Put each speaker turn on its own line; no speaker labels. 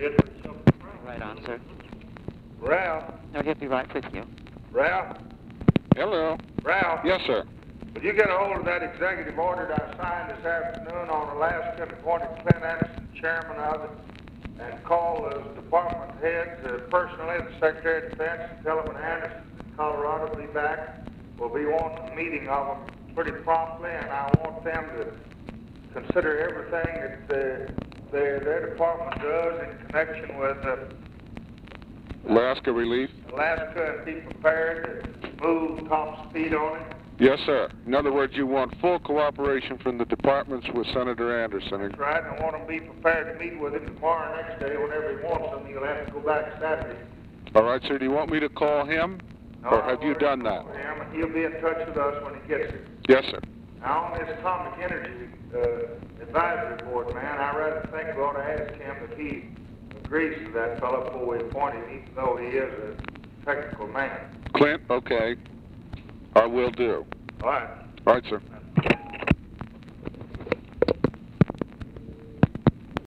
Right on, sir.
Ralph?
No, he'll be right with you.
Ralph?
Hello.
Ralph?
Yes, sir.
Will you get a hold of that executive order that I signed this afternoon on Alaska and appointed Clint Anderson chairman of it, and call those department heads, personally, the Secretary of Defense, and tell them when Anderson in Colorado will be back. We'll be wanting a meeting of them pretty promptly, and I want them to consider everything that their department does in connection with
Alaska Relief?
Alaska, and be prepared to move top speed on it.
Yes, sir. In other words, you want full cooperation from the departments with Senator Anderson.
That's right, and I want them to be prepared to meet with him tomorrow, next day, whenever he wants them. He'll have to go back Saturday.
All right, sir. Do you want me to call him, or have you done that?
Him, and he'll be in touch with us when he gets here.
Yes, sir.
Now, on this Atomic Energy Advisory Board, man, I rather think we ought to ask him if he agrees to that fellow before we appoint him, even though he is a technical man.
Clint, okay. I will do.
All right.
All right, sir.